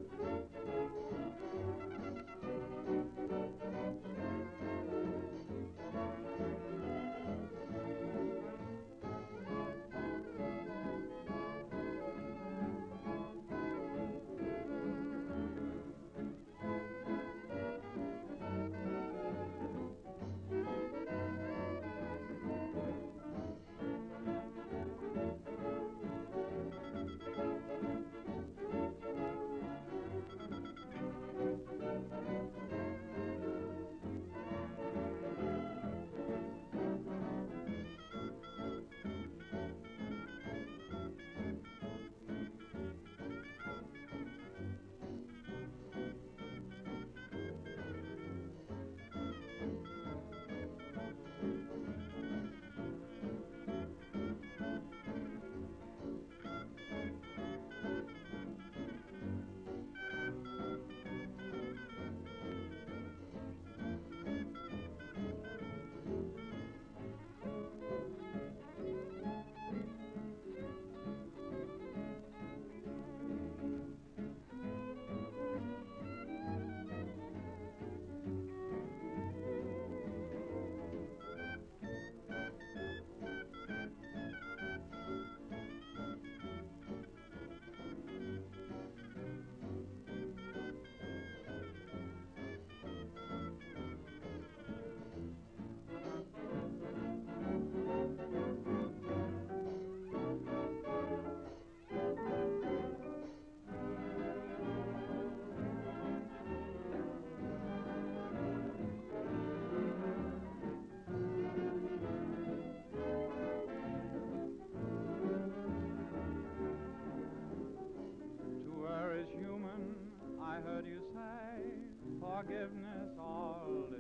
I heard you say forgiveness all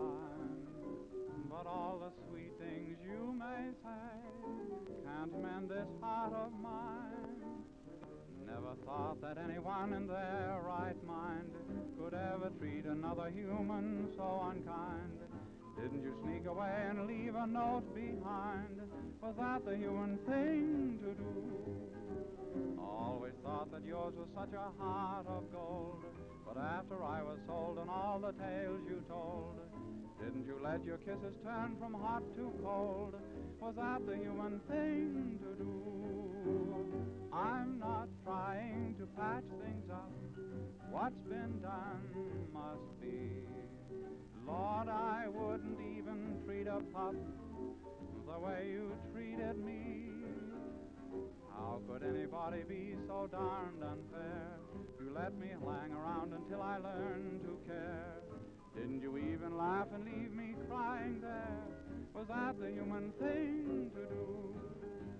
divine, but all the sweet things you may say can't mend this heart of mine. Never thought that anyone in their right mind could ever treat another human so unkind. Didn't you sneak away and leave a note behind? Was that the human thing to do? Always thought that yours was such a heart of gold, but after I was sold and all the tales you told, didn't you let your kisses turn from hot to cold? Was that the human thing to do? I'm not trying to patch things up. What's been done must be. Lord, I wouldn't even treat a pup the way you treated me. How could anybody be so darned unfair? You let me hang around until I learned to care. Didn't you even laugh and leave me crying there? Was that the human thing to do?